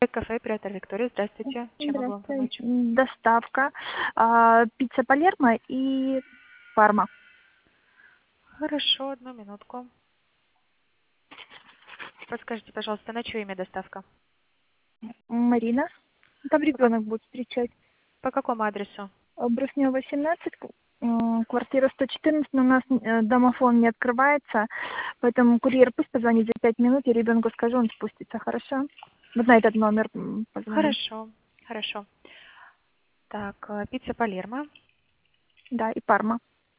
Кафе «Император Виктория». Здравствуйте. Чем могу вам Здравствуйте. помочь? Доставка. Пицца Палермо и Парма. Хорошо, одну минутку. Подскажите, пожалуйста, на чье имя доставка? Марина. Там По, как- ребенок будет встречать. по какому адресу? Бруснева 18, квартира 114, но у нас домофон не открывается, поэтому курьер пусть позвонит за 5 минут, я ребенку скажу, он спустится, хорошо? Вот на этот номер позвонить. Хорошо, хорошо. Так, пицца Палермо. Да, и Парма.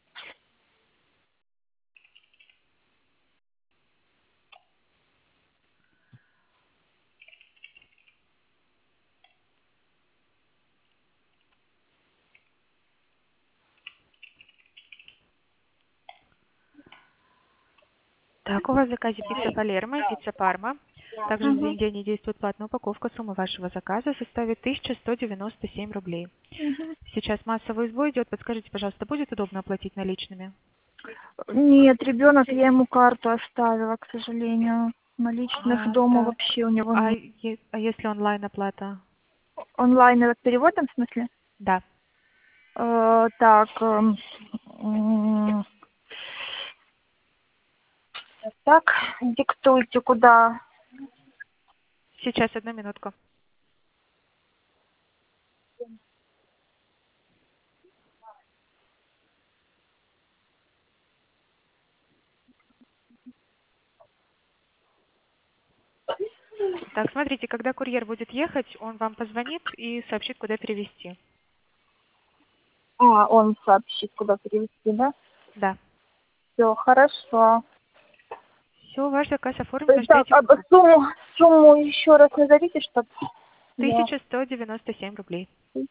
Так, у вас в заказе пицца Палермо и пицца Парма. Также за Угу. день не действует платная упаковка. Сумма вашего заказа составит 1197 рублей. Угу. Сейчас массовый сбой идет. Подскажите, пожалуйста, будет удобно оплатить наличными? Нет, ребенок, я ему карту оставила, к сожалению. Наличных дома Так. вообще у него А, нет. а если онлайн оплата? Онлайн это переводом, в смысле? Да. Так, так, диктуйте, куда. Сейчас, одну минутку. Так, смотрите, когда курьер будет ехать, он вам позвонит и сообщит, куда перевести. Он сообщит, куда перевести, да? Да. Все, хорошо. Все, ваш заказ оформлен, Так, ждите. сумму еще раз назовите, чтобы я... 1197 рублей.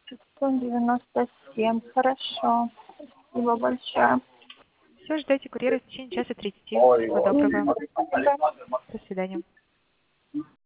1197, хорошо. Спасибо большое. Все, ждите курьера в течение часа 30. Всего доброго. До свидания.